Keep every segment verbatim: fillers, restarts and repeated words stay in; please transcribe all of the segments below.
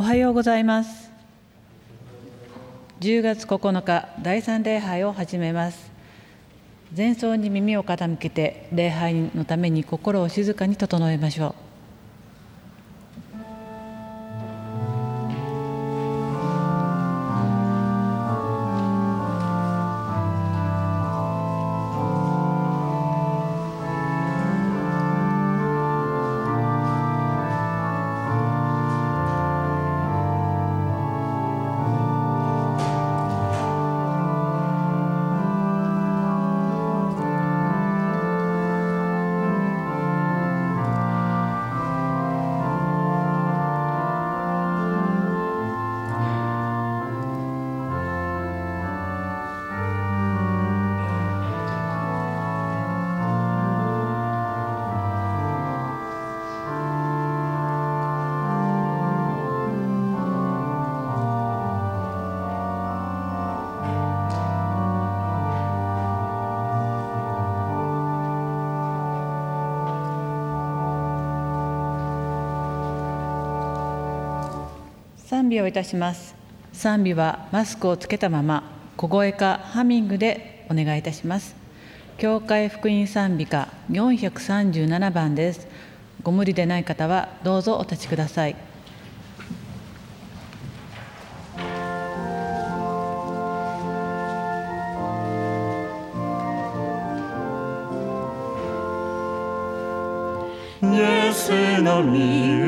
おはようございます。じゅうがつここのか、だいさん礼拝を始めます。前奏に耳を傾けて、礼拝のために心を静かに整えましょう。賛美をいたします。賛美はマスクをつけたまま小声かハミングでお願いいたします。教会福音賛美歌よんひゃくさんじゅうななばんです。ご無理でない方はどうぞお立ちください。 イエスの御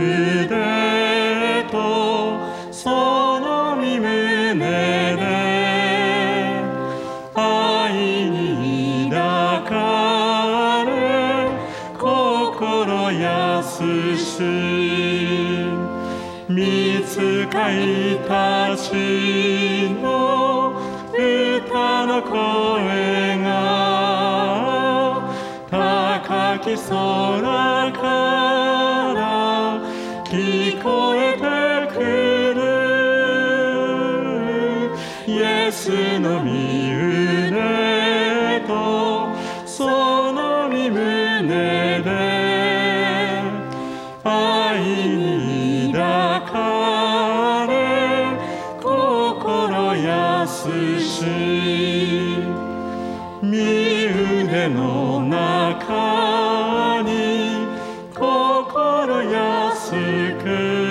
腕とその御胸で愛に抱かれ心安し御使いたちの歌の声が高き空から聞こえてくる。イエスの御腕とその御胸で愛に抱かれ心安し御腕の中に心安く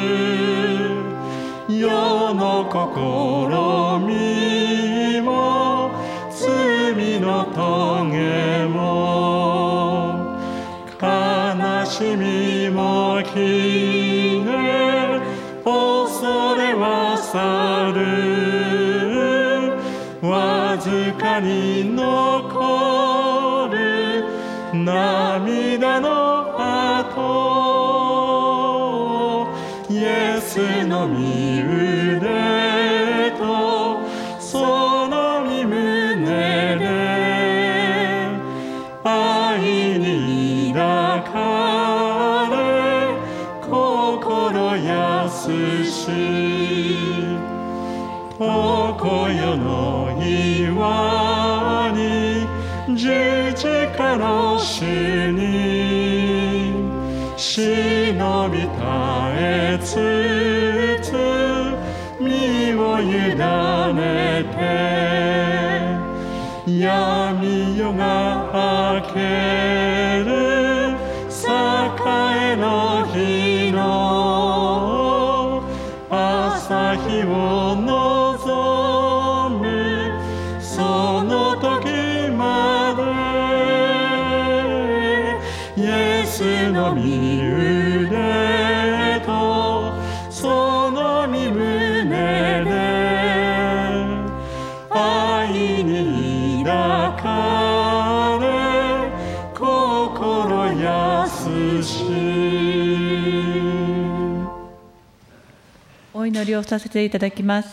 世の試みも罪の棘も悲しみも消え恐れは去るわずかに残る涙の跡イエスの御腕とその御胸で愛に抱かれ心安し常世の岩に十字架の主に忍び絶えつつ身を委ねて闇夜が明ける栄の日の朝日を望むその時までイエスの御腕とその御胸で愛に抱かれ心安しお祈りをさせていただきます。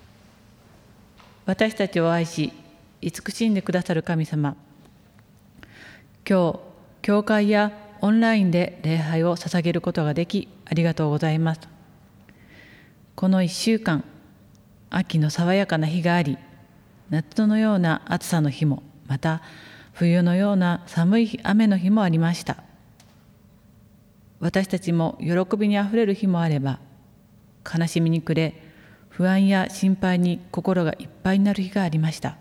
私たちを愛し慈しんでくださる神様、今日教会やオンラインで礼拝を捧げることができありがとうございます。このいっしゅうかん、秋の爽やかな日があり、夏のような暑さの日も、また冬のような寒い雨の日もありました。私たちも喜びにあふれる日もあれば、 悲しみに暮れ、不安や心配に心がいっぱいになる日がありました。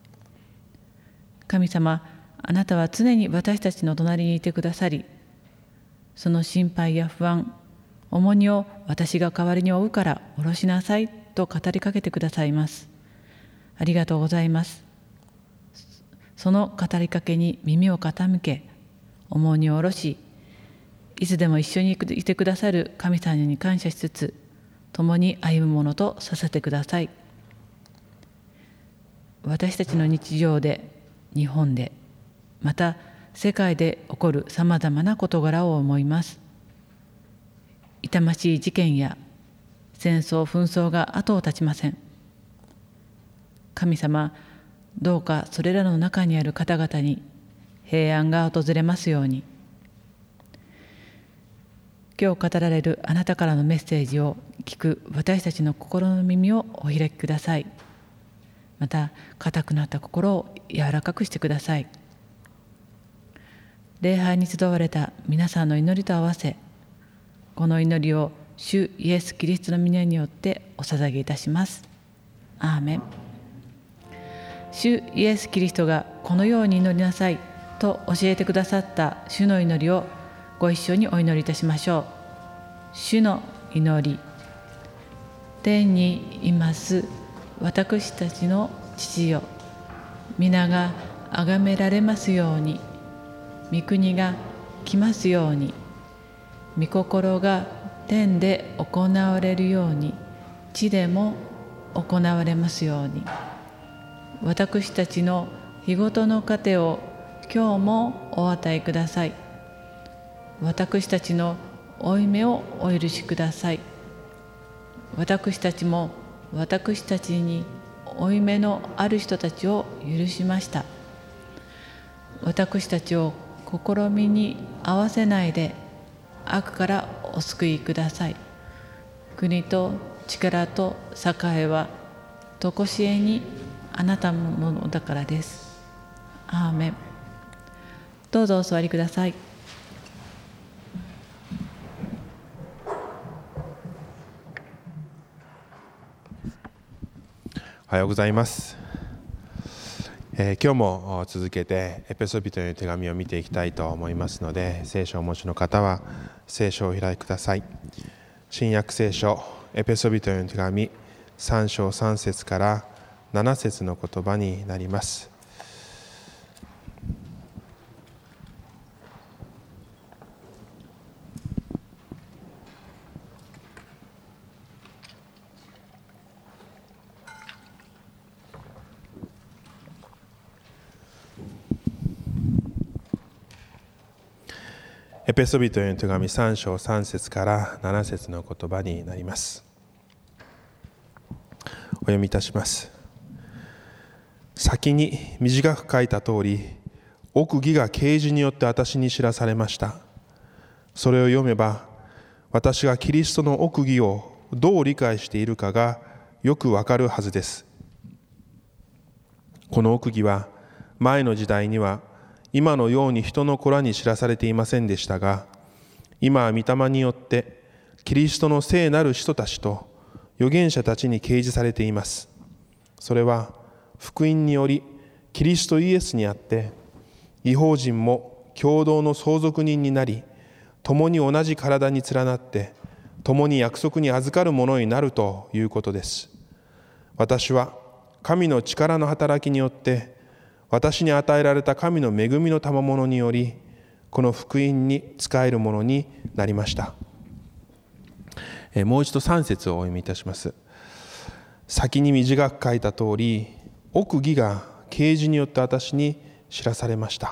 神様、あなたは常に私たちの隣にいてくださり、その心配や不安、重荷を私が代わりに負うから下ろしなさいと語りかけてくださいます。ありがとうございます。その語りかけに耳を傾け、重荷を下ろし、いつでも一緒にいてくださる神様に感謝しつつ、共に歩むものとさせてください。私たちの日常で、日本で、また世界で起こるさまざまな事柄を思います。痛ましい事件や戦争、紛争が後を絶ちません。神様、どうかそれらの中にある方々に平安が訪れますように。今日語られるあなたからのメッセージを聞く私たちの心の耳をお開きください。また、固くなった心を柔らかくしてください。礼拝に集われた皆さんの祈りと合わせ、この祈りを主イエス・キリストの皆によってお捧げいたします。アーメン。主イエス・キリストがこのように祈りなさいと教えてくださった主の祈りをご一緒にお祈りいたしましょう。主の祈り。天にいます私たちの父よ、皆が崇められますように、御国が来ますように、御心が天で行われるように、地でも行われますように。私たちの日ごとの糧を今日もお与えください。私たちの負い目をお許しください。私たちも私たちに負い目のある人たちを許しました。私たちを試みに合わせないで悪からお救いください。国と力と栄はとこしえにあなたのものだからです。アーメン。どうぞお座りください。 おはようございます、えー、今日も続けてエペソビトへの手紙を見ていきたいと思いますので、聖書をお持ちの方は聖書をお開きください。新約聖書エペソビトへの手紙さん章さん節からなな節の言葉になります。エペソビトへの手紙さん章さん節からなな節の言葉になります。お読みいたします。先に短く書いた通り、奥義が啓示によって私に知らされました。それを読めば、私がキリストの奥義をどう理解しているかがよくわかるはずです。この奥義は、前の時代には今のように人の子らに知らされていませんでしたが、今は御霊によってキリストの聖なる使徒たちと預言者たちに掲示されています。それは福音によりキリストイエスにあって、異邦人も共同の相続人になり、共に同じ体に連なって共に約束に預かるものになるということです。私は神の力の働きによって私に与えられた神の恵みの賜物により、この福音に仕えるものになりました。えもう一度さん節をお読みいたします。先に短く書いた通り、奥義が啓示によって私に知らされました。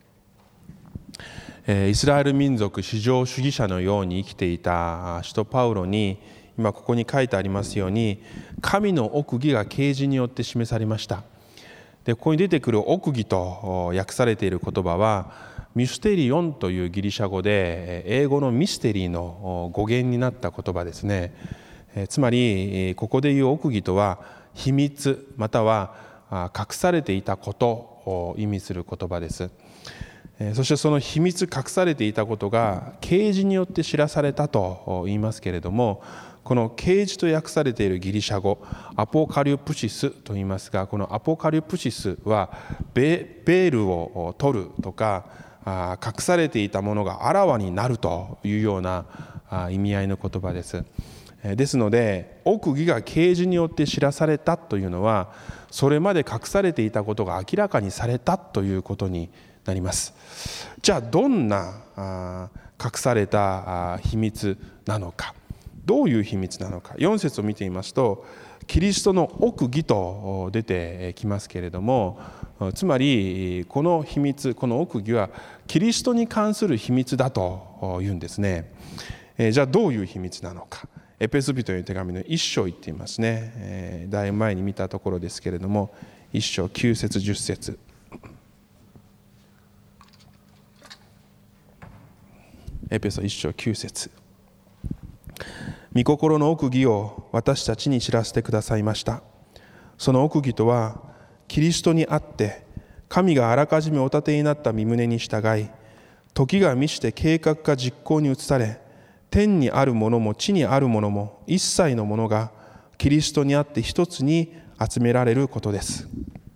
イスラエル民族至上主義者のように生きていた使徒パウロに、今ここに書いてありますように、神の奥義が啓示によって示されました。でここに出てくる奥義と訳されている言葉はミステリオンというギリシャ語で、英語のミステリーの語源になった言葉ですね。つまりここでいう奥義とは秘密または隠されていたことを意味する言葉です。そしてその秘密隠されていたことが啓示によって知らされたと言いますけれども、 この啓示と訳されているギリシャ語アポカリプシスと言いますが、このアポカリプシスはベールを取るとか隠されていたものがあらわになるというような意味合いの言葉です。ですので奥義が啓示によって知らされたというのは、それまで隠されていたことが明らかにされたということになります。じゃあどんな隠された秘密なのか、どういう秘密なのか、よん節を見てみますと、キリストの奥義と出てきますけれども、つまりこの秘密、この奥義はキリストに関する秘密だというんですね。じゃあどういう秘密なのか、エペソビトへの手紙の一章言っていますね。だいぶ前に見たところですけれども、一章きゅう節じゅっ節、エペソ一章きゅう節、御心の奥義を私たちに知らせてくださいました。その奥義とは、キリストにあって神があらかじめお立てになった御旨に従い、時が満ちて計画が実行に移され、天にあるものも地にあるものも一切のものがキリストにあって一つに集められることです。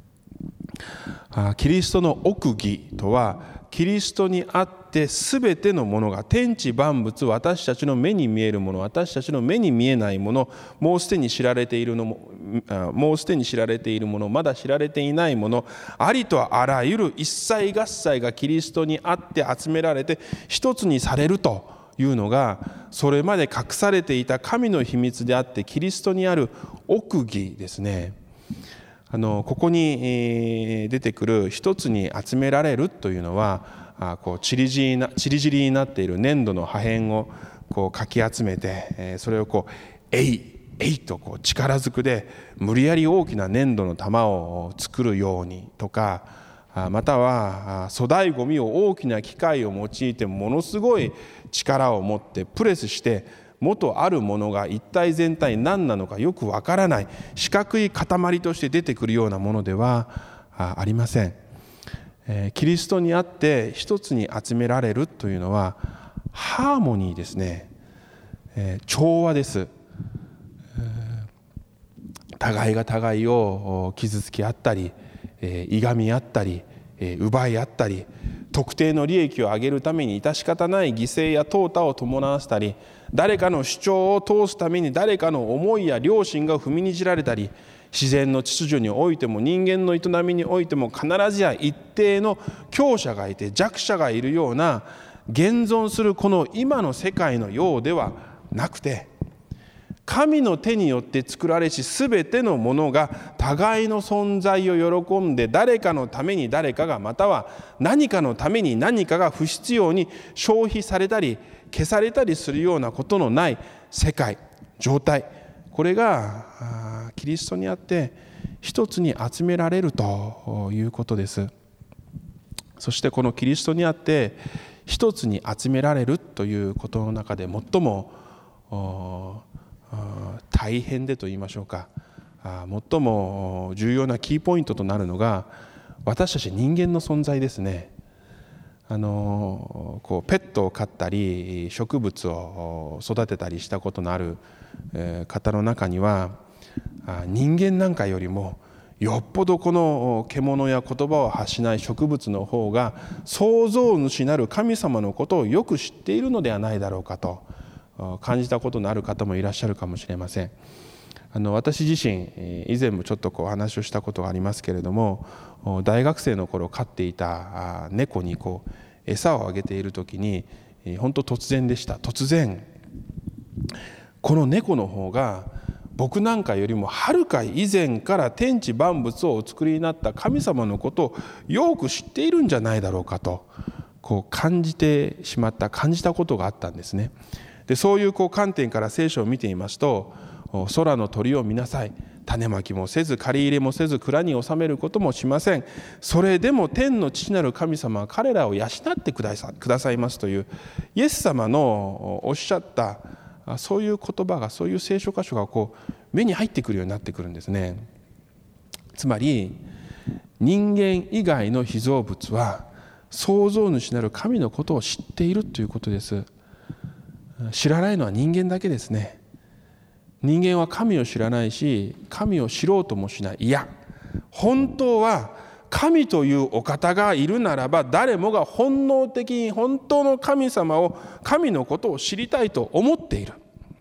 キリストの奥義とは、キリストにあってすべてのものが、天地万物、私たちの目に見えるもの、私たちの目に見えないもの、もうすでに知られているのも、もうすでに知られているもの、まだ知られていないもの、ありとあらゆる一切合切がキリストにあって集められて一つにされるというのが、それまで隠されていた神の秘密であって、キリストにある奥義ですね。あのここに出てくる一つに集められるというのは、こうちりぢりなちりぢりになっている粘土の破片をこうかき集めて、それをこうえいえいとこう力ずくで無理やり大きな粘土の玉を作るようにとか、または粗大ごみを大きな機械を用いてものすごい力を持ってプレスして、元あるものが一体全体何なのかよくわからない四角い塊として出てくるようなものではありません。キリストにあって一つに集められるというのはハーモニーですね。調和です。互いが互いを傷つけ合ったり、いがみ合ったり、奪い合ったり、特定の利益を上げるために致し方ない犠牲や淘汰を伴わせたり、誰かの主張を通すために誰かの思いや良心が踏みにじられたり、自然の秩序においても人間の営みにおいても必ずや一定の強者がいて弱者がいるような現存するこの今の世界のようではなくて、神の手によって作られしすべてのものが互いの存在を喜んで、誰かのために誰かが、または何かのために何かが不必要に消費されたり消されたりするようなことのない世界状態、これがキリストにあって一つに集められるということです。そしてこのキリストにあって一つに集められるということの中で最も大変でと言いましょうか、最も重要なキーポイントとなるのが私たち人間の存在ですね。あのこうペットを飼ったり植物を育てたりしたことのある方の中には、人間なんかよりもよっぽどこの獣や言葉を発しない植物の方が創造主なる神様のことをよく知っているのではないだろうかと感じたことのある方もいらっしゃるかもしれません。あの私自身以前もちょっとこう話をしたことがありますけれども、大学生の頃飼っていた猫にこう餌をあげている時に、本当突然でした。突然この猫の方が僕なんかよりもはるか以前から天地万物をお作りになった神様のことをよく知っているんじゃないだろうかとこう感じてしまった感じたことがあったんですね。でそういうこう観点から聖書を見ていますと、空の鳥を見なさい、種まきもせず借り入れもせず蔵に収めることもしません、それでも天の父なる神様は彼らを養ってくださ、くださいますというイエス様のおっしゃったそういう言葉が、そういう聖書箇所がこう目に入ってくるようになってくるんですね。つまり人間以外の被造物は創造主なる神のことを知っているということです。知らないのは人間だけですね。 人間は神を知らないし、神を知ろうともしない。いや、本当は神というお方がいるならば、誰もが本能的に本当の神様を、神のことを知りたいと思っている。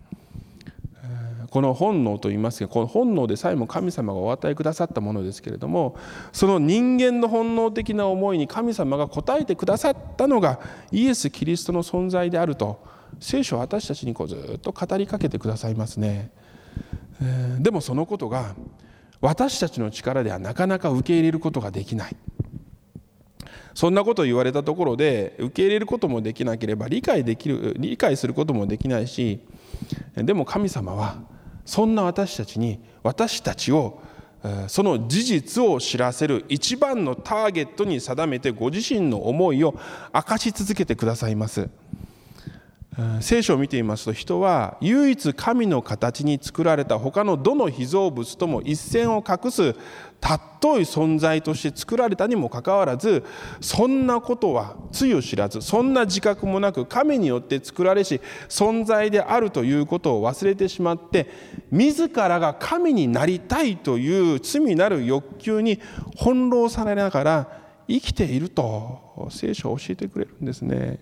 この本能と言いますが、この本能でさえも神様がお与えくださったものですけれども、その人間の本能的な思いに神様が応えてくださったのがイエス・キリストの存在であると、聖書は私たちにこうずっと語りかけてくださいますね。えー、でもそのことが私たちの力ではなかなか受け入れることができない。そんなことを言われたところで受け入れることもできなければ理解できる理解することもできないし、でも神様はそんな私たちに、私たちをその事実を知らせる一番のターゲットに定めて、ご自身の思いを明かし続けてくださいます。聖書を見ていますと、人は唯一神の形に作られた他のどの被造物とも一線を画す尊い存在として作られたにもかかわらず、そんなことはつゆ知らず、そんな自覚もなく、神によって作られし存在であるということを忘れてしまって、自らが神になりたいという罪なる欲求に翻弄されながら生きていると聖書は教えてくれるんですね。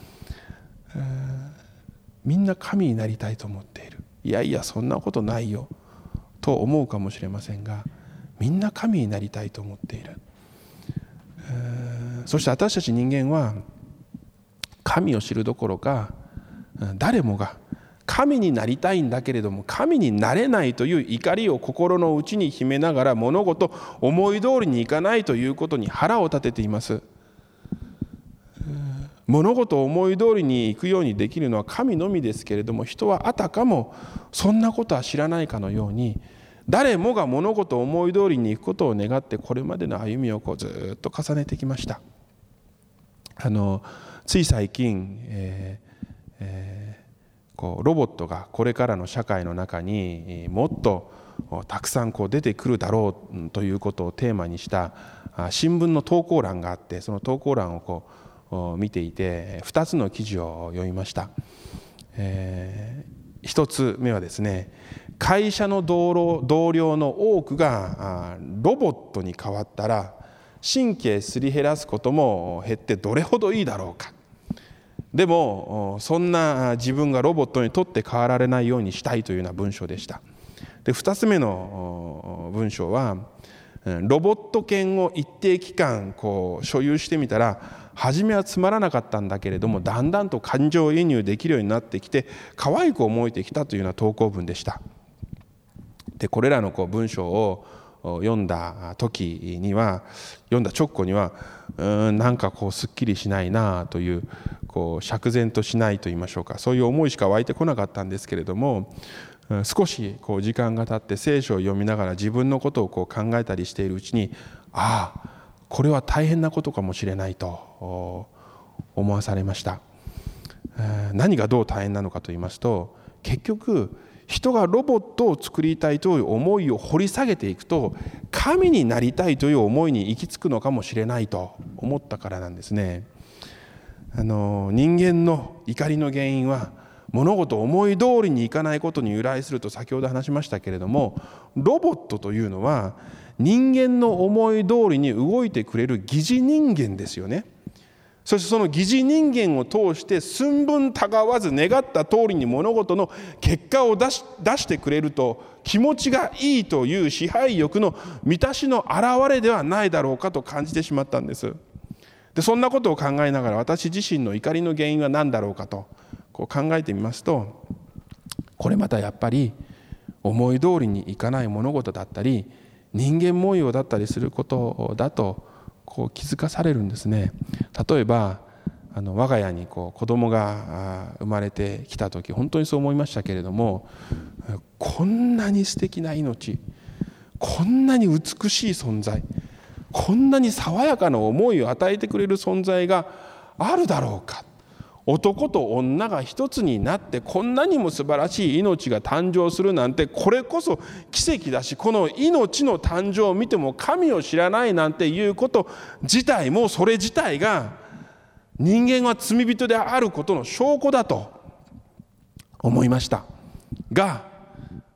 みんな神になりたいと思っている。いやいや、そんなことないよと思うかもしれませんが、みんな神になりたいと思っている。そして私たち人間は神を知るどころか、誰もが神になりたいんだけれども神になれないという怒りを心の内に秘めながら、物事思い通りにいかないということに腹を立てています。物事を思い通りにいくようにできるのは神のみですけれども、人はあたかもそんなことは知らないかのように、誰もが物事を思い通りにいくことを願って、これまでの歩みをこうずっと重ねてきました。あのつい最近、えーえー、こうロボットがこれからの社会の中にもっとたくさんこう出てくるだろうということをテーマにした新聞の投稿欄があって、その投稿欄をこう見ていてふたつの記事を読みました。えー、ひとつめはですね、会社の同僚の多くがロボットに変わったら神経すり減らすことも減ってどれほどいいだろうか。でもそんな自分がロボットにとって変わられないようにしたいというような文章でした。でふたつめの文章は、ロボット犬を一定期間こう所有してみたら、初めはつまらなかったんだけれども、だんだんと感情移入できるようになってきて可愛く思えてきたというような投稿文でした。でこれらのこう文章を読んだ時には、読んだ直後には、うーんなんかこうすっきりしないなという、こう釈然としないと言いましょうか、そういう思いしか湧いてこなかったんですけれども、少しこう時間が経って聖書を読みながら自分のことをこう考えたりしているうちに、ああこれは大変なことかもしれないと思わされました。何がどう大変なのかと言いますと、結局人がロボットを作りたいという思いを掘り下げていくと、神になりたいという思いに行き着くのかもしれないと思ったからなんですね。あの人間の怒りの原因は物事を思い通りにいかないことに由来すると先ほど話しましたけれども、ロボットというのは人間の思い通りに動いてくれる疑似人間ですよね。そしてその疑似人間を通して寸分たがわず願った通りに物事の結果を出し、出してくれると気持ちがいいという支配欲の満たしの表れではないだろうかと感じてしまったんです。でそんなことを考えながら、私自身の怒りの原因は何だろうかとこう考えてみますと、これまたやっぱり思い通りにいかない物事だったり人間模様だったりすることだとこう気づかされるんですね。例えばあの我が家にこう子供が生まれてきた時、本当にそう思いましたけれども、こんなに素敵な命、こんなに美しい存在、こんなに爽やかな思いを与えてくれる存在があるだろうか。男と女が一つになってこんなにも素晴らしい命が誕生するなんて、これこそ奇跡だし、この命の誕生を見ても神を知らないなんていうこと自体も、それ自体が人間は罪人であることの証拠だと思いましたが、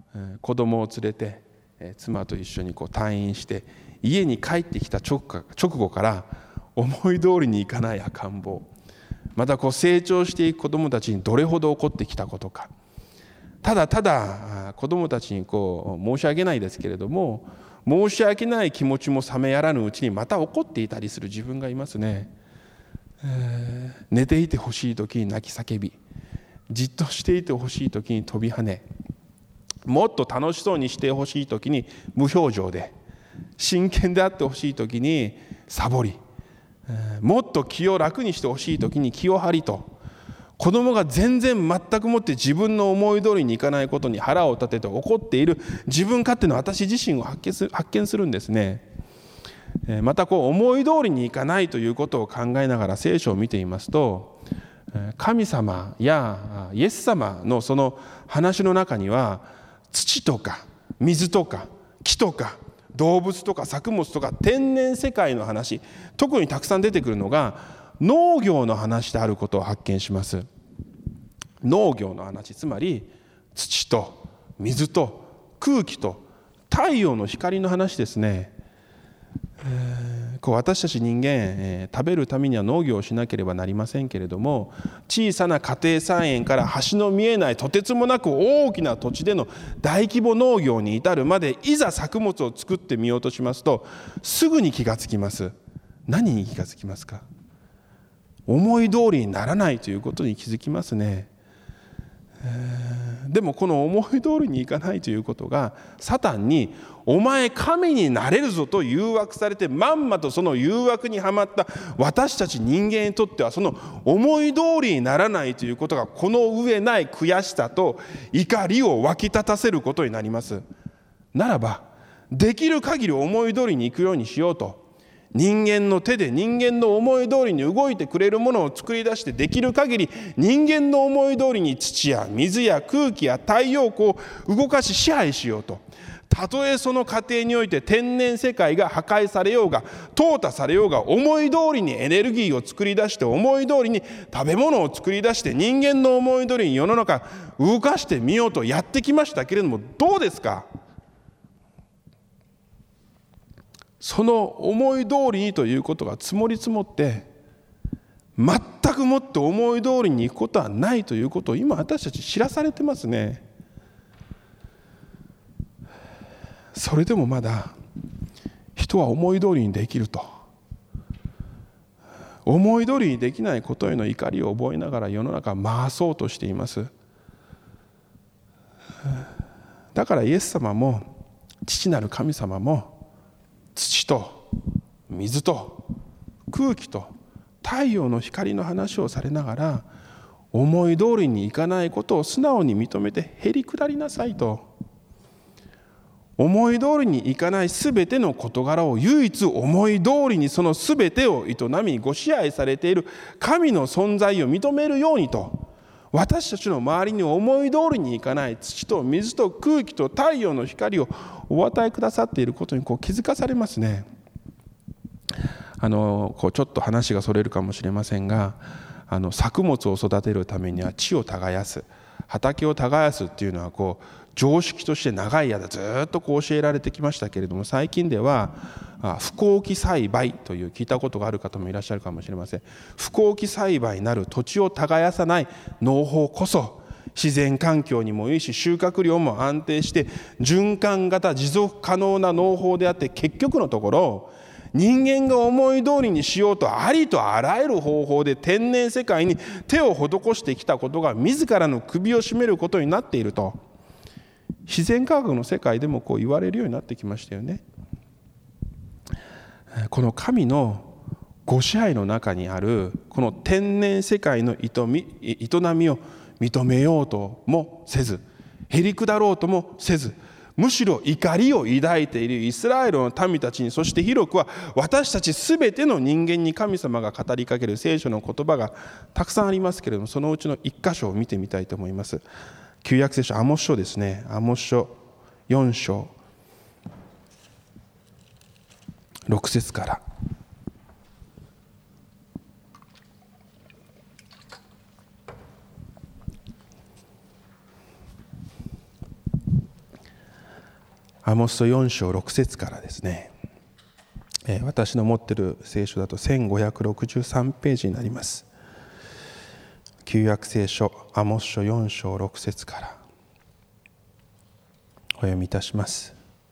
子供を連れて妻と一緒にこう退院して家に帰ってきた直後から思い通りにいかない赤ん坊、またこう成長していく子どもたちにどれほど起こってきたことか、ただただ子どもたちにこう申し訳ないですけれども、申し訳ない気持ちも冷めやらぬうちにまた怒っていたりする自分がいますね。えー、寝ていてほしい時に泣き叫び、じっとしていてほしい時に飛び跳ね、もっと楽しそうにしてほしい時に無表情で、真剣であってほしい時にサボり、もっと気を楽にしてほしい時に気を張りと、子供が全然全くもって自分の思い通りにいかないことに腹を立てて怒っている自分勝手の私自身を発見する、発見するんですね。またこう思い通りにいかないということを考えながら聖書を見ていますと、神様やイエス様のその話の中には土とか水とか木とか動物とか作物とか天然世界の話、特にたくさん出てくるのが農業の話であることを発見します。農業の話、つまり土と水と空気と太陽の光の話ですね。えー、こう私たち人間、えー、食べるためには農業をしなければなりませんけれども、小さな家庭菜園から端の見えないとてつもなく大きな土地での大規模農業に至るまで、いざ作物を作ってみようとしますとすぐに気がつきます。何に気がつきますか？思い通りにならないということに気づきますね。えー、でもこの思い通りにいかないということがサタンにお前神になれるぞと誘惑されて、まんまとその誘惑にはまった私たち人間にとっては、その思い通りにならないということがこの上ない悔しさと怒りを湧き立たせることになります。ならばできる限り思い通りにいくようにしようと、人間の手で人間の思い通りに動いてくれるものを作り出して、できる限り人間の思い通りに土や水や空気や太陽光を動かし支配しようと。たとえその過程において天然世界が破壊されようが淘汰されようが、思い通りにエネルギーを作り出して、思い通りに食べ物を作り出して、人間の思い通りに世の中動かしてみようとやってきましたけれども、どうですか？その思い通りにということが積もり積もって、全くもって思い通りにいくことはないということを今私たち知らされてますね。それでもまだ人は思い通りにできると、思い通りにできないことへの怒りを覚えながら世の中を回そうとしています。だからイエス様も父なる神様も土と水と空気と太陽の光の話をされながら、思い通りにいかないことを素直に認めてへりくだりなさいと。思い通りにいかないすべての事柄を唯一思い通りに、そのすべてを営みご支配されている神の存在を認めるようにと、私たちの周りに思い通りにいかない土と水と空気と太陽の光をお与えくださっていることにこう気づかされますね。あのこうちょっと話がそれるかもしれませんが、あの作物を育てるためには地を耕す、畑を耕すっていうのはこう常識として長い間ずっとこう教えられてきましたけれども、最近では不耕起栽培という聞いたことがある方もいらっしゃるかもしれません。不耕起栽培なる土地を耕さない農法こそ自然環境にもいいし、収穫量も安定して循環型持続可能な農法であって、結局のところ人間が思い通りにしようとありとあらゆる方法で天然世界に手を施してきたことが自らの首を絞めることになっていると、自然科学の世界でもこう言われるようになってきましたよね。この神のご支配の中にあるこの天然世界の営み、営みを認めようともせず、へりくだろうともせず、むしろ怒りを抱いているイスラエルの民たちに、そして広くは私たちすべての人間に神様が語りかける聖書の言葉がたくさんありますけれども、そのうちの一箇所を見てみたいと思います。旧約聖書アモス書ですね。アモス書よん章ろく節から。 アモス書よん章ろく節からですね、えー、私の持っている聖書だとせんごひゃくろくじゅうさんページになります。旧約聖書アモス書よん章ろく節からお読みいたします。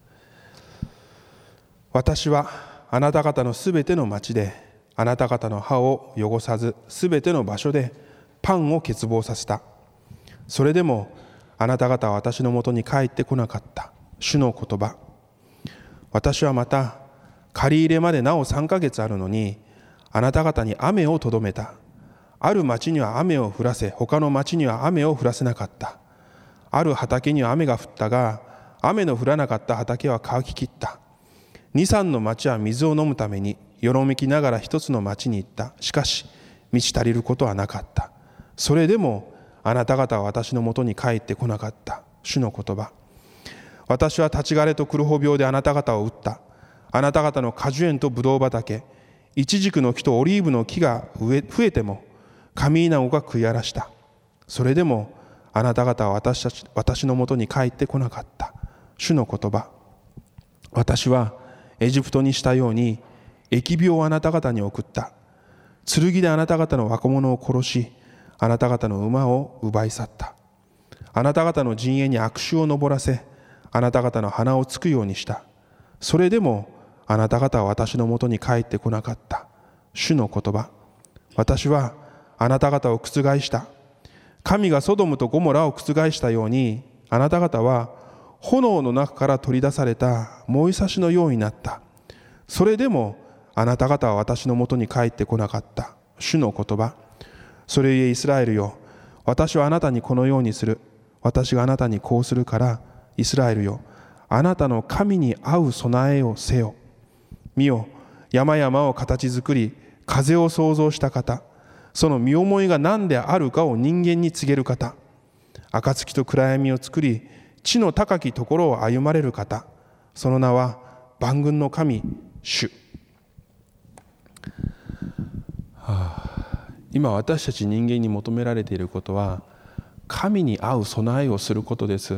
私はあなた方のすべての町であなた方の歯を汚さず、すべての場所でパンを欠乏させた。それでもあなた方は私のもとに帰ってこなかった。主の言葉。私はまた借り入れまでなおさんかげつあるのに、あなた方に雨をとどめた。ある町には雨を降らせ、他の町には雨を降らせなかった。ある畑には雨が降ったが、雨の降らなかった畑は乾ききった。二三の町は水を飲むためによろめきながら一つの町に行った。しかし満ち足りることはなかった。それでもあなた方は私のもとに帰ってこなかった。主の言葉。私は立ち枯れと黒穂病であなた方を打った。あなた方の果樹園とブドウ畑、イチジクの木とオリーブの木が増えても神稲子が食い荒らした。それでもあなた方は私たち私のもとに帰ってこなかった。主の言葉。私はエジプトにしたように疫病をあなた方に送った。剣であなた方の若者を殺し、あなた方の馬を奪い去った。あなた方の陣営に悪臭を上らせ、あなた方の鼻をつくようにした。それでもあなた方は私のもとに帰ってこなかった。主の言葉。私はあなた方を覆した。神がソドムとゴモラを覆したように、あなた方は炎の中から取り出された燃えさしのようになった。それでもあなた方は私のもとに帰ってこなかった。主の言葉。それゆえイスラエルよ、私はあなたにこのようにする。私があなたにこうするから、イスラエルよ、あなたの神に合う備えをせよ。見よ、山々を形作り、風を創造した方、その身思いが何であるかを人間に告げる方、暁と暗闇を作り、地の高きところを歩まれる方、その名は万軍の神、主。はあ、今私たち人間に求められていることは、神に合う備えをすることです。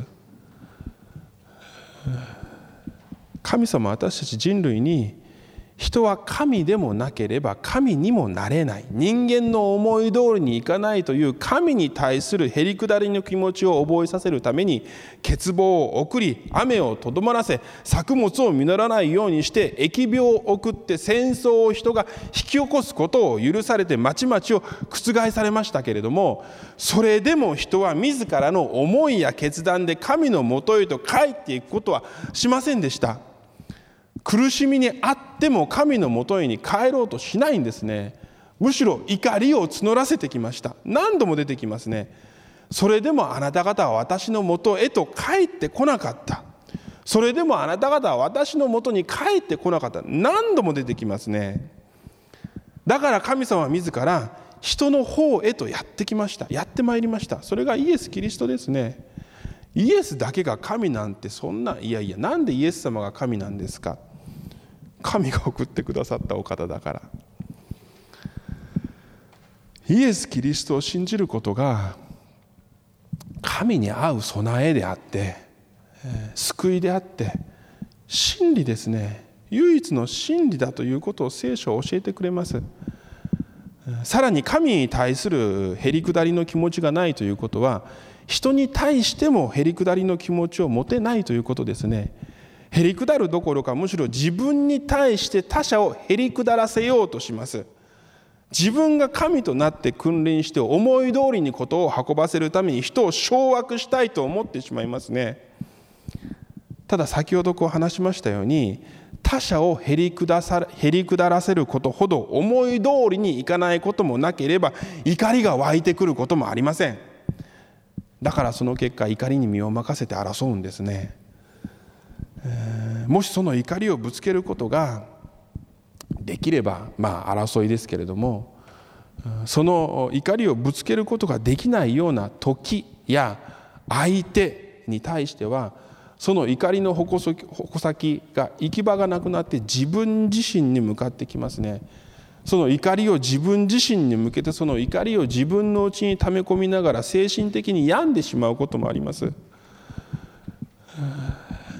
神様は私たち人類に、人は神でもなければ神にもなれない、人間の思い通りにいかないという神に対するへりくだりの気持ちを覚えさせるために、欠乏を送り、雨をとどまらせ、作物を実らないようにして疫病を送って戦争を人が引き起こすことを許されて、まちまちを覆されましたけれども、それでも人は自らの思いや決断で神のもとへと帰っていくことはしませんでした。苦しみにあっても神のもとへに帰ろうとしないんですね。むしろ怒りを募らせてきました。何度も出てきますね。それでもあなた方は私のもとへと帰ってこなかった。それでもあなた方は私のもとに帰ってこなかった。何度も出てきますね。だから神様は自ら人の方へとやってきました。やってまいりました。それがイエス・キリストですね。イエスだけが神なんて、そんな、いやいや、なんでイエス様が神なんですか。神が送ってくださったお方だから。イエス・キリストを信じることが神に合う備えであって、救いであって、真理ですね。唯一の真理だということを聖書は教えてくれます。さらに神に対するへりくだりの気持ちがないということは、人に対してもへりくだりの気持ちを持てないということですね。へりくだるどころか、むしろ自分に対して他者をへりくだらせようとします。自分が神となって君臨して思い通りにことを運ばせるために人を掌握したいと思ってしまいますね。ただ先ほどこう話しましたように、他者をへりくださ、へりくだらせることほど思い通りにいかないこともなければ、怒りが湧いてくることもありません。だからその結果、怒りに身を任せて争うんですね。えー、もしその怒りをぶつけることができれば、まあ争いですけれども、その怒りをぶつけることができないような時や相手に対しては、その怒りの矛先が行き場がなくなって自分自身に向かってきますね。その怒りを自分自身に向けて、その怒りを自分の内に溜め込みながら精神的に病んでしまうこともあります。結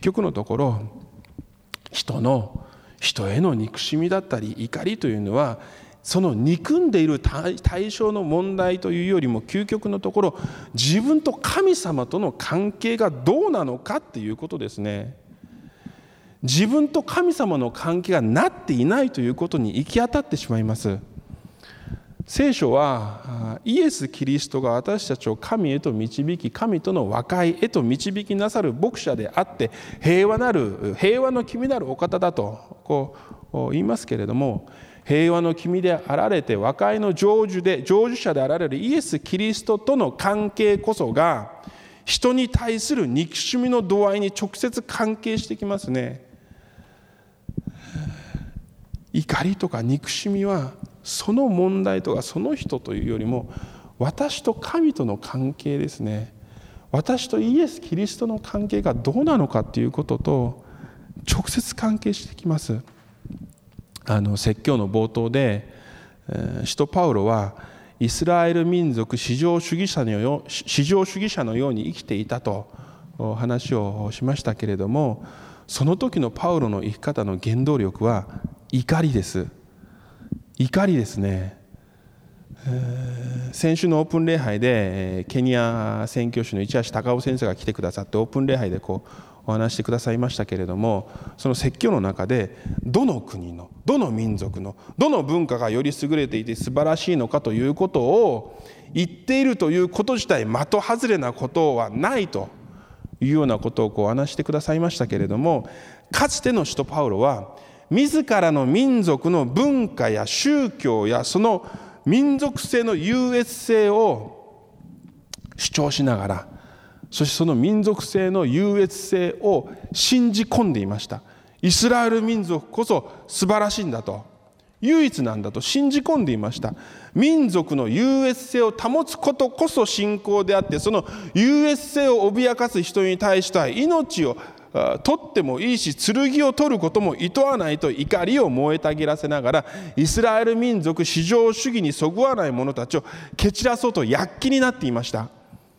局のところ、人の人への憎しみだったり怒りというのは、その憎んでいる対象の問題というよりも、究極のところ自分と神様との関係がどうなのかっていうことですね。自分と神様の関係がなっていないということに行き当たってしまいます。聖書はイエス・キリストが私たちを神へと導き、神との和解へと導きなさる牧者であって、平和なる平和の君なるお方だとこう言いますけれども、平和の君であられて和解の成就で成就者であられるイエス・キリストとの関係こそが、人に対する憎しみの度合いに直接関係してきますね。怒りとか憎しみはその問題とかその人というよりも、私と神との関係ですね。私とイエス・キリストの関係がどうなのかということと直接関係してきます。あの説教の冒頭で、使徒パウロはイスラエル民族至上主義者のよう至上主義者のように生きていたと話をしましたけれども、その時のパウロの生き方の原動力は怒りです。怒りですね。先週のオープン礼拝でケニア宣教師の市橋隆夫先生が来てくださって、オープン礼拝でこうお話してくださいましたけれども、その説教の中でどの国のどの民族のどの文化がより優れていて素晴らしいのかということを言っているということ自体、的外れなことはないというようなことをこう話してくださいましたけれども、かつての使徒パウロは自らの民族の文化や宗教やその民族性の優越性を主張しながら、そしてその民族性の優越性を信じ込んでいました。イスラエル民族こそ素晴らしいんだと、唯一なんだと信じ込んでいました。民族の優越性を保つことこそ信仰であって、その優越性を脅かす人に対しては命を取ってもいいし、剣を取ることも厭わないと怒りを燃えたぎらせながら、イスラエル民族至上主義にそぐわない者たちを蹴散らそうと躍起になっていました。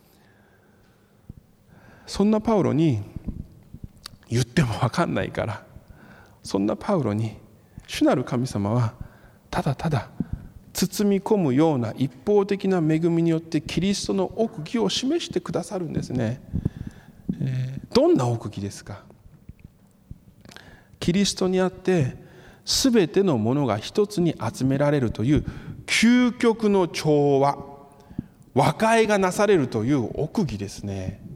そんなパウロに言っても分かんないから、そんなパウロに主なる神様はただただ包み込むような一方的な恵みによってキリストの奥義を示してくださるんですね。えー、どんな奥義ですか。キリストにあって全てのものが一つに集められるという究極の調和、和解がなされるという奥義ですね。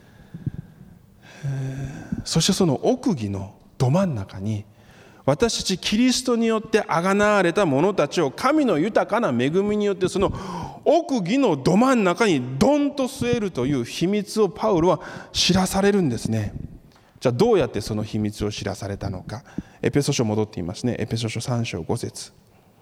そしてその奥義のど真ん中に、私たちキリストによってあがなわれた者たちを神の豊かな恵みによってその奥義のど真ん中にドンと据えるという秘密をパウロは知らされるんですね。じゃあどうやってその秘密を知らされたのか。エペソ書戻っていますね。エペソ書さん章ご節。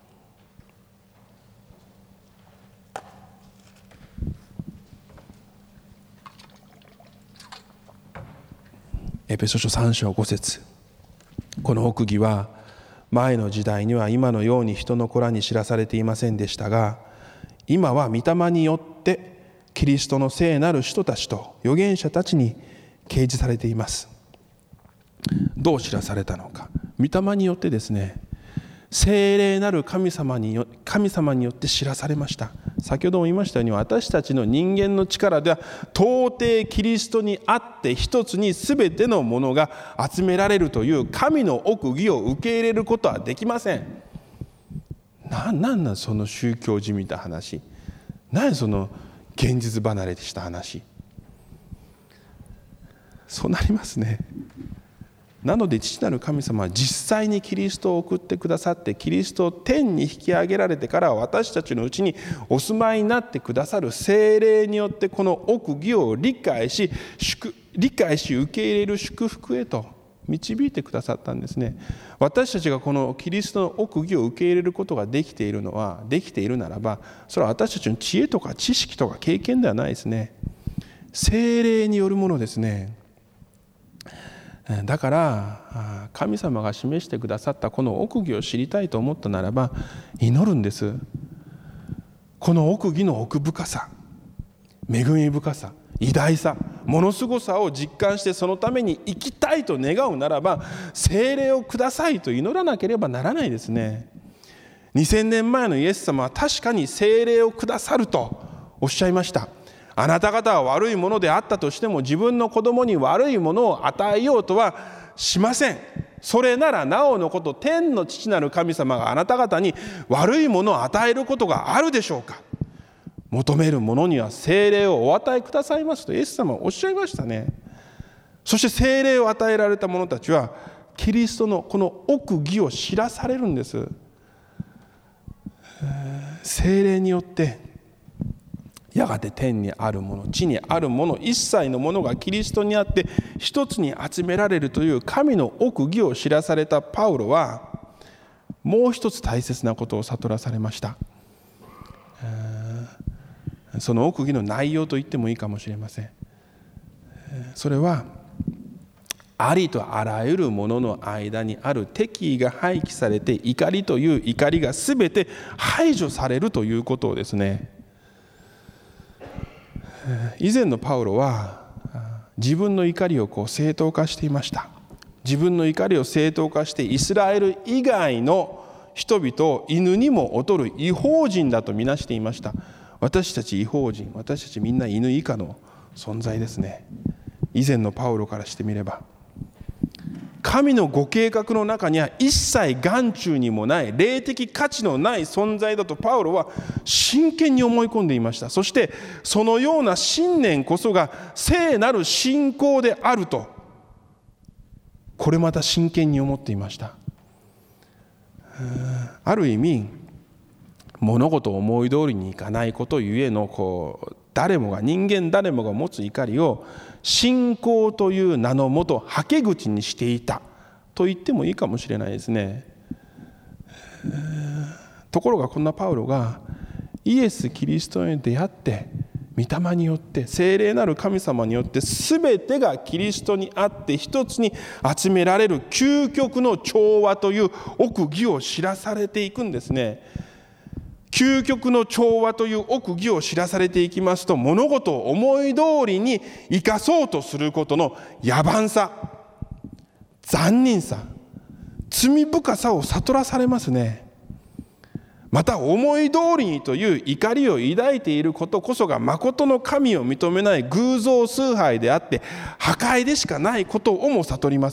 エペソ書さん章ご節。この奥義は前の時代には今のように人の子らに知らされていませんでしたが、今は御霊によってキリストの聖なる人たちと預言者たちに掲示されています。どう知らされたのか。御霊によってですね、聖霊なる神様によ神様によって知らされました。先ほども言いましたように、私たちの人間の力では到底キリストにあって一つに全てのものが集められるという神の奥義を受け入れることはできません。な、なんなんその宗教じみた話、何その現実離れした話。そうなりますね。なので父なる神様は実際にキリストを送ってくださって、キリストを天に引き上げられてから私たちのうちにお住まいになってくださる聖霊によって、この奥義を理解し理解し受け入れる祝福へと導いてくださったんですね。私たちがこのキリストの奥義を受け入れることができているのはできているならば、それは私たちの知恵とか知識とか経験ではないですね。聖霊によるものですね。だから神様が示してくださったこの奥義を知りたいと思ったならば祈るんです。この奥義の奥深さ、恵み深さ、 偉大さ、ものすごさを実感してそのために生きたいと願うならば、聖霊をくださいと祈らなければならないですね。にせんねんまえのイエス様は確かに聖霊をくださるとおっしゃいました。あなた方は悪いものであったとしても、自分の子供に悪いものを与えようとはしません。それならなおのこと、天の父なる神様があなた方に悪いものを与えることがあるでしょうか。求める者には聖霊をお与えくださいますとイエス様はおっしゃいましたね。そして聖霊を与えられた者たちはキリストのこの奥義を知らされるんです。聖霊によってやがて天にあるもの、地にあるもの、一切のものがキリストにあって一つに集められるという神の奥義を知らされたパウロは、もう一つ大切なことを悟らされました。その奥義の内容と言ってもいいかもしれません。それはありとあらゆるものの間にある敵意が廃棄されて、怒りという怒りがすべて排除されるということをですね。以前のパウロは自分の怒りをこう正当化していました。自分の怒りを正当化してイスラエル以外の人々を犬にも劣る異邦人だとみなしていました。私たち異邦人、私たちみんな犬以下の存在ですね。以前のパウロからしてみれば、神のご計画の中には一切眼中にもない霊的価値のない存在だとパウロは真剣に思い込んでいました。そしてそのような信念こそが聖なる信仰であると、これまた真剣に思っていました。ある意味物事を思い通りにいかないことゆえのこう誰もが人間誰もが持つ怒りを信仰という名のもとはけ口にしていたと言ってもいいかもしれないですね。ところがこんなパウロがイエス・キリストに出会って御霊によって聖霊なる神様によって全てがキリストにあって一つに集められる究極の調和という奥義を知らされていくんですね。究極の調和という奥義を知らされていきますと、物事を思い通りに生かそうとすることの野蛮さ、残忍さ、罪深さを悟らされますね。また思い通りにという怒りを抱いていることこそが誠の神を認めない偶像崇拝であって破壊でしかないことをも悟ります。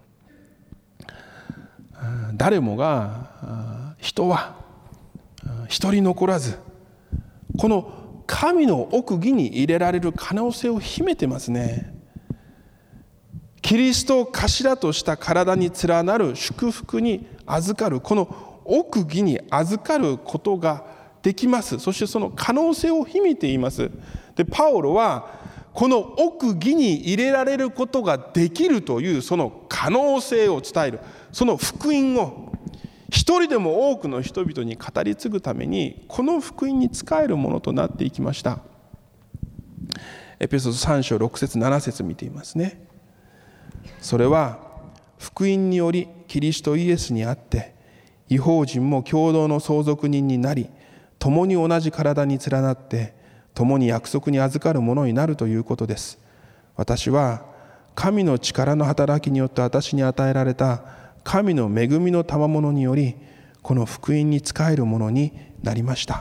誰もが人は一人残らずこの神の奥義に入れられる可能性を秘めてますね。キリストを頭とした体に連なる祝福に預かるこの奥義に預かることができます。そしてその可能性を秘めています。でパウロはこの奥義に入れられることができるというその可能性を伝える、その福音を一人でも多くの人々に語り継ぐためにこの福音に仕えるものとなっていきました。エペソスさん章ろく節なな節見ていますね。それは福音によりキリストイエスにあって異邦人も共同の相続人になり、共に同じ体に連なって共に約束に預かるものになるということです。私は神の力の働きによって私に与えられた神の恵みの賜物によりこの福音に仕えるものになりました。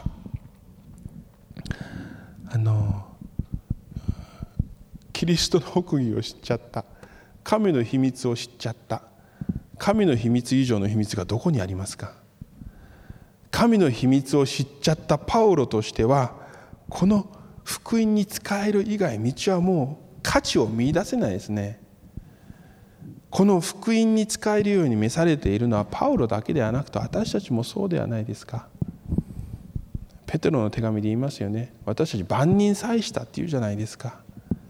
あのキリストの奥義を知っちゃった、神の秘密を知っちゃった、神の秘密以上の秘密がどこにありますか。神の秘密を知っちゃったパウロとしてはこの福音に仕える以外道はもう価値を見出せないですね。この福音に仕えるように召されているのはパウロだけではなくて私たちもそうではないですか。ペテロの手紙で言いますよね。私たち万人祭したっていうじゃないですか。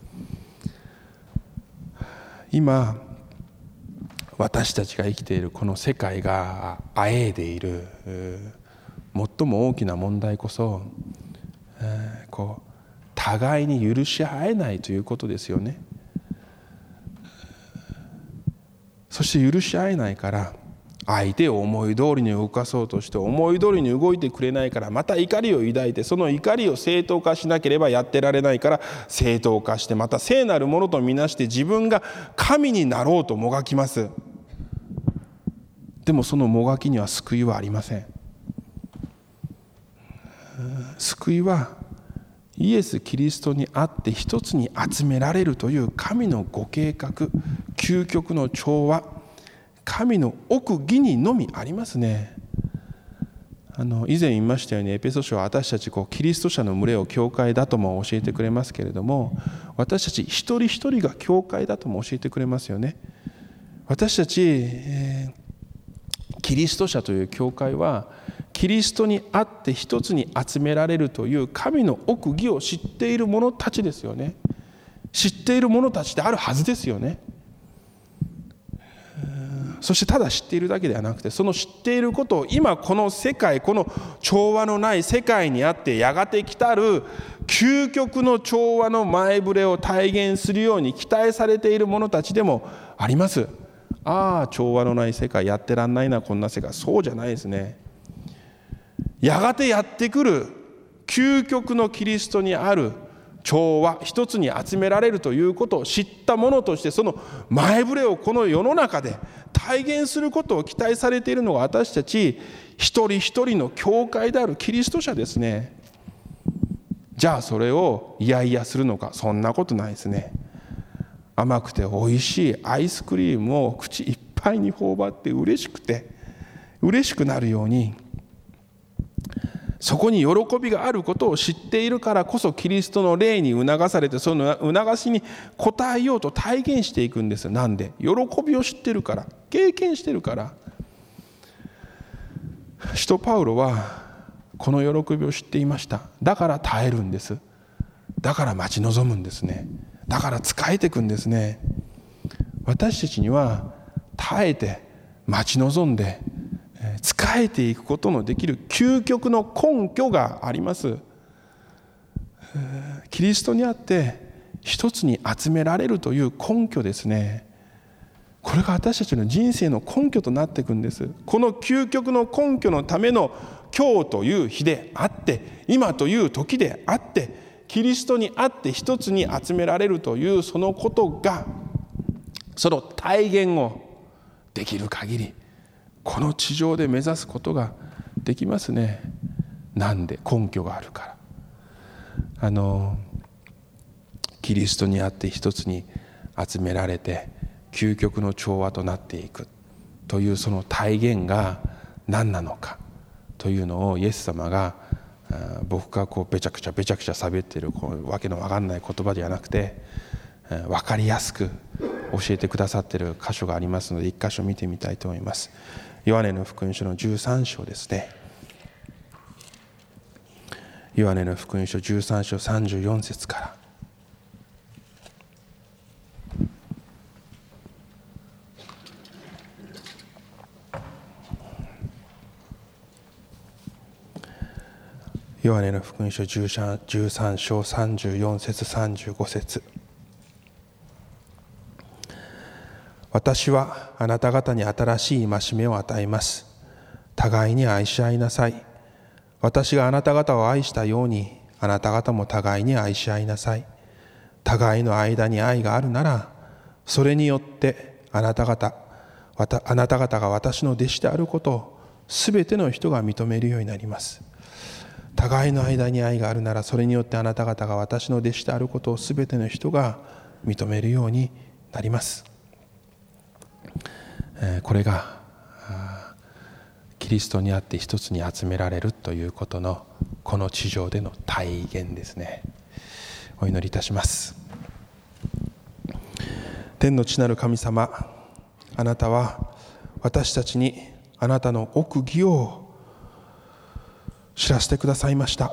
今私たちが生きているこの世界があえいでいる最も大きな問題こそ、えー、こう互いに許し合えないということですよね。そして許し合えないから相手を思い通りに動かそうとして思い通りに動いてくれないから、また怒りを抱いて、その怒りを正当化しなければやってられないから正当化して、また聖なるものとみなして自分が神になろうともがきます。でもそのもがきには救いはありません。救いはイエス・キリストにあって一つに集められるという神のご計画、究極の調和、神の奥義にのみありますね。あの以前言いましたように、エペソ書は私たちこうキリスト者の群れを教会だとも教えてくれますけれども、私たち一人一人が教会だとも教えてくれますよね。私たち、えー、キリスト者という教会はキリストにあって一つに集められるという神の奥義を知っている者たちですよね。知っている者たちであるはずですよね。そしてただ知っているだけではなくて、その知っていることを今この世界、この調和のない世界にあってやがて来たる究極の調和の前触れを体現するように期待されている者たちでもあります。ああ、調和のない世界やってらんないな、こんな世界。そうじゃないですね。やがてやってくる究極のキリストにある調和、一つに集められるということを知った者として、その前触れをこの世の中で体現することを期待されているのが私たち一人一人の教会であるキリスト者ですね。じゃあそれをいやいやするのか、そんなことないですね。甘くておいしいアイスクリームを口いっぱいに頬張って嬉しくて嬉しくなるように、そこに喜びがあることを知っているからこそ、キリストの霊に促されて、その促しに応えようと体現していくんです。なんで？喜びを知ってるから、経験してるから。使徒パウロはこの喜びを知っていました。だから耐えるんです。だから待ち望むんですね。だから仕えていくんですね。私たちには耐えて待ち望んで仕えていくことのできる究極の根拠があります。キリストにあって一つに集められるという根拠ですね。これが私たちの人生の根拠となっていくんです。この究極の根拠のための今日という日であって、今という時であって、キリストにあって一つに集められるというそのことが、その体現をできる限りこの地上で目指すことができますね。なんで？根拠があるから。あのキリストにあって一つに集められて究極の調和となっていくというその体現が何なのかというのを、イエス様が僕がこうべちゃくちゃべちゃくちゃ喋っているこうわけのわかんない言葉ではなくて、分かりやすく教えてくださっている箇所がありますので、一箇所見てみたいと思います。ヨハネの福音書のじゅうさん章ですね。ヨハネの福音書じゅうさん章さんじゅうよん節から。ヨハネの福音書じゅうさん章さんじゅうよん節さんじゅうご節。私はあなた方に新しい戒めを与えます。互いに愛し合いなさい。私があなた方を愛したように、あなた方も互いに愛し合いなさい。互いの間に愛があるなら、それによってあなた方、あなた方が私の弟子であることをすべての人が認めるようになります。互いの間に愛があるなら、それによってあなた方が私の弟子であることをすべての人が認めるようになります。これがキリストにあって一つに集められるということのこの地上での体現ですね。お祈りいたします。天の父なる神様、あなたは私たちにあなたの奥義を知らせてくださいました。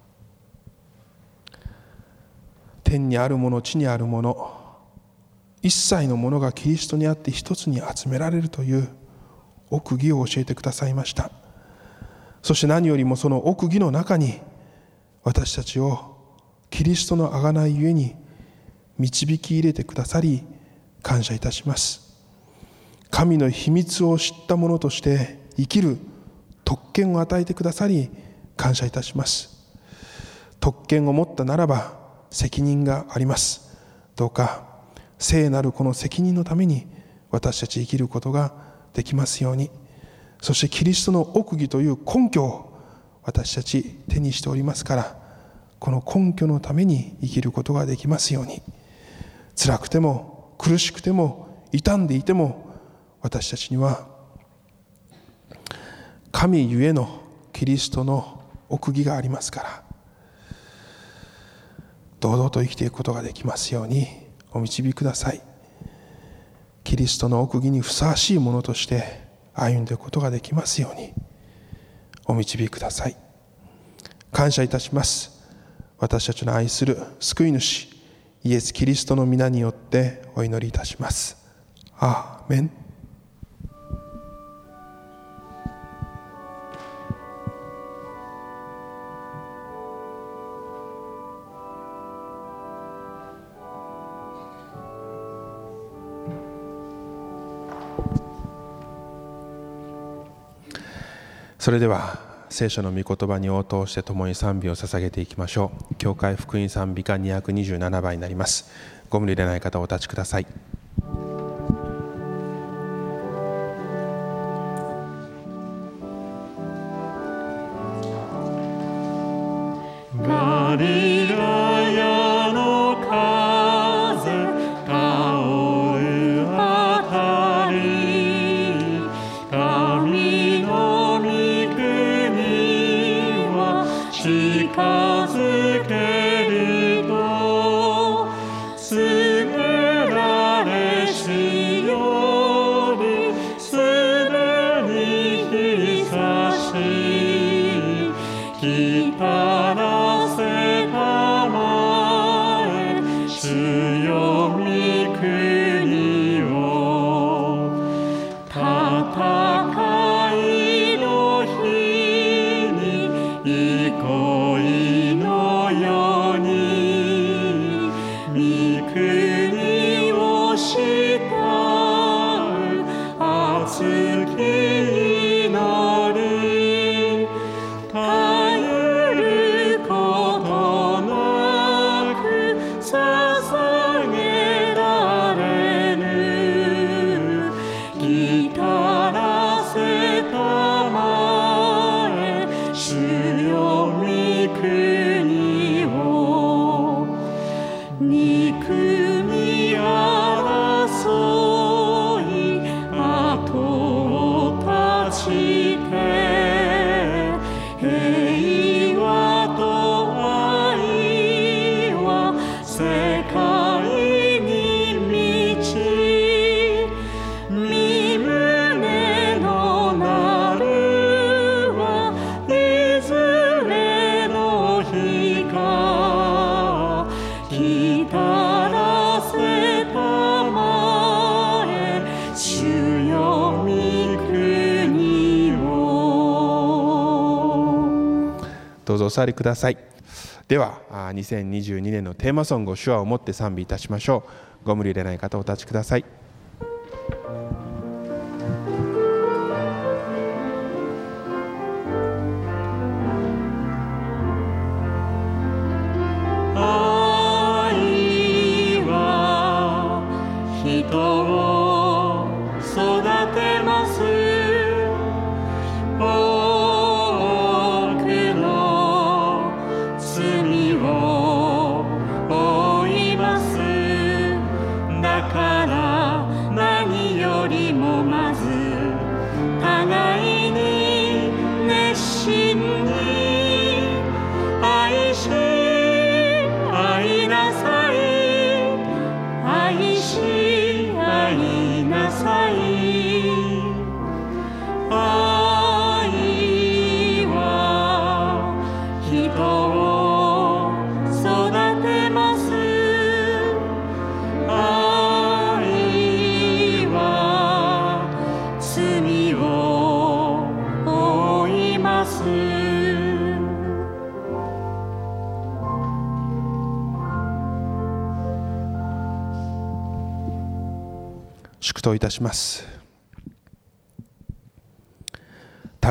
天にあるもの、地にあるもの、一切のものがキリストにあって一つに集められるという奥義を教えてくださいました。そして何よりもその奥義の中に私たちをキリストの贖いゆえに導き入れてくださり感謝いたします。 神の秘密を知った者として生きる特権を与えてくださり感謝いたします。特権を持ったならば責任があります。どうか聖なるこの責任のために私たち生きることができますように。そしてキリストの奥義という根拠を私たち手にしておりますから、この根拠のために生きることができますように。辛くても苦しくても傷んでいても、私たちには神ゆえのキリストの奥義がありますから、堂々と生きていくことができますようにお導きください。キリストの奥義にふさわしいものとして歩んでいくことができますようにお導きください。感謝いたします。私たちの愛する救い主イエス・キリストの皆によってお祈りいたします。アーメン。それでは聖書の御言葉に応答して共に賛美を捧げていきましょう。教会福音賛美歌にひゃくにじゅうななばんになります。ご無理でない方お立ちください。 ガリラヤの風香るあたり、神の御国は近づけると、告げられしよりすでに久しい。来たらせたまえ主よ御国を、戦いの日に憩いのように、御国を慕う熱き祈り、絶えることなく捧げられる。来たらせたまえ主よ御国を、憎み争い後を絶ちて、平和と愛は世界に満ち、身胸のなるはいずれの日か、来たらせたまえ主よ御国を。 どうぞお座りください。ではにせんにじゅうにねんのテーマソングを手話を持って賛美いたしましょう。ご無理でない方お立ちください。 愛は人を育てます。多くの罪を負います。だから何よりもまず互いに熱心に愛し愛なさい、愛し愛なさい。愛は人を育てます。愛は罪を負います。 祝祷いたします。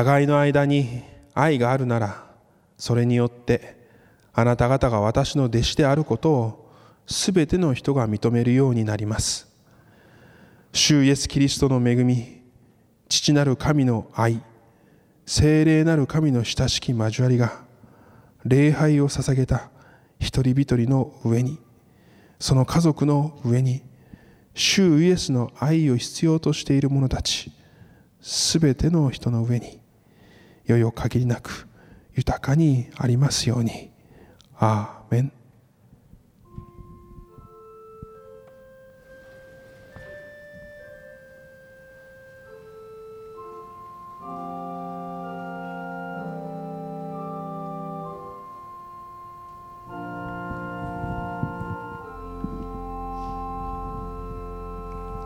互いの間に愛があるなら、それによってあなた方が私の弟子であることをすべての人が認めるようになります。主イエスキリストの恵み、父なる神の愛、聖霊なる神の親しき交わりが、礼拝を捧げた一人一人の上に、その家族の上に、主イエスの愛を必要としている者たち、すべての人の上に、よよ限りなく豊かにありますように。アーメン。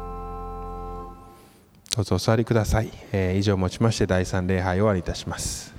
どうぞお座りください。えー、以上をもちましてだいさん礼拝を終わりいたします。